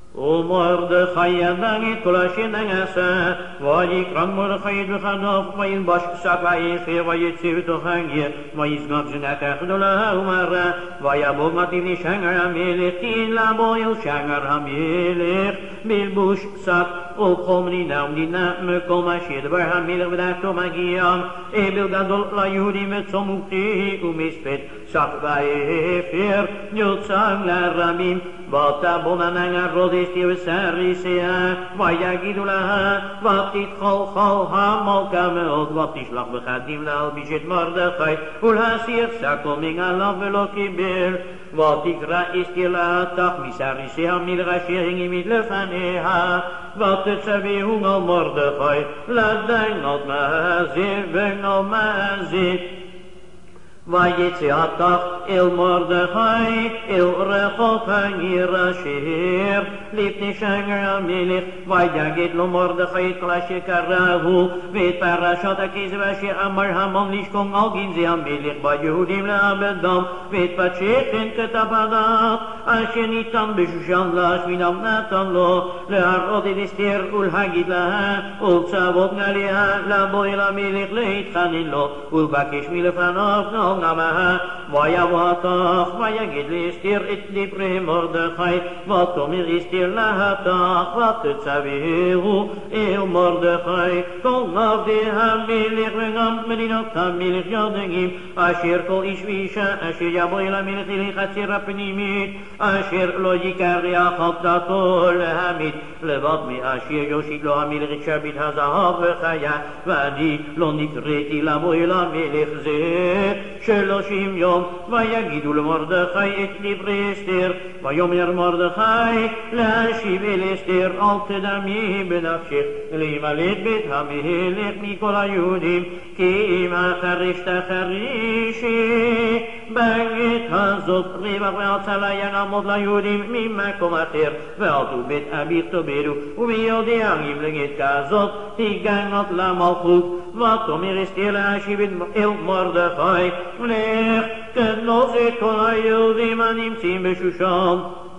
ומרדכי ידע את כל אשר נעשה, ויקרא מרדכי את בחדו, וילבש שק ויחר, ויציב תוך הגר, ויסגור זנתה גדולה ומרה, ויבוא מתאים לשגר המלך, תהילה בו אל שגר המלך, בלבוש שק ובכל מדינה ומדינה, מקום אשר דבר המלך בדעתו מגיע, אבל גדול ליהודים וצום וכתיב ומספד, שק ויחר, יוצג לרבים, ותבואנה נערות אסתר וסריסיה, ויגידו לה, ותתחלחל המלכה מאוד, ותשלח בחדים להלביש את מרדכי, ולהסיר שקו מגליו ולא קיבל. ותקרא אסתר להתך מסריסיה המלך אשר הגימית לפניה, ותצווהו על מרדכי, לדיינות מעזיר וגל מעזית. ויצא התך אל מרדכי, אל רחוב העיר אשר לפני שגר המלך, ויגד לו מרדכי את כל אשר קראו, ואת פרשת הכסף אשר אמר המן לשכון על גנזי המלך ביהודים לעבדם, ואת בת שכן כתב הדעת, אשר ניתן בשושן להשמינם נתן לו, להראות את אסתר ולהגיד לה, ולצוות עליה לבוא אל המלך להתחנן לו, ולבקש מלפניו נמה, ויבוא התך, ויגיד לאסתר את דברי מרדכי, ותאמר אסתר להתך, ותצווהו אל מרדכי, כל עבדי המלך וגם מדינות המלך יודעים, אשר כל איש ואישה אשר יבוא אל המלך לחצר הפנימית, אשר לא יקרח חטאתו להמית, לבד מאשר יושיט לו המלך את שרביט הזהב וחיה, ואני לא נקראתי לבוא אל המלך זה 30 יום. ויגידו למרדכי את דברי אסתר, ויאמר מרדכי להשיב אל אסתר, אל תדמי בנפשך להימלט בית המלך מכל היהודים, כי אם החריש תחרישי בעת הזאת רווח והצלה יעמוד ליהודים ממקום אחר, ואל בית אביך תאבדו, וביודעם לגט כזאת תיגנות למלכות. ותאמר אסתר להשיב אל מרדכי, לך כנוס את כל היהודים הנמצאים בשושן,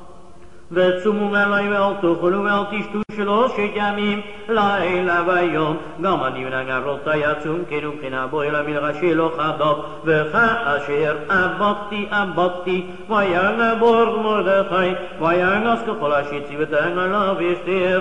וצומו עלי ואל תאכלו ואל תשתו 3 ימים לילה ויום, גם אני ונערותי יצום כן ובחינה בו אל המלך אשר לא חדל, וכאשר אבדתי ויען בור מרדכי, ויענס ככל אשר ציוותה עליו אסתר.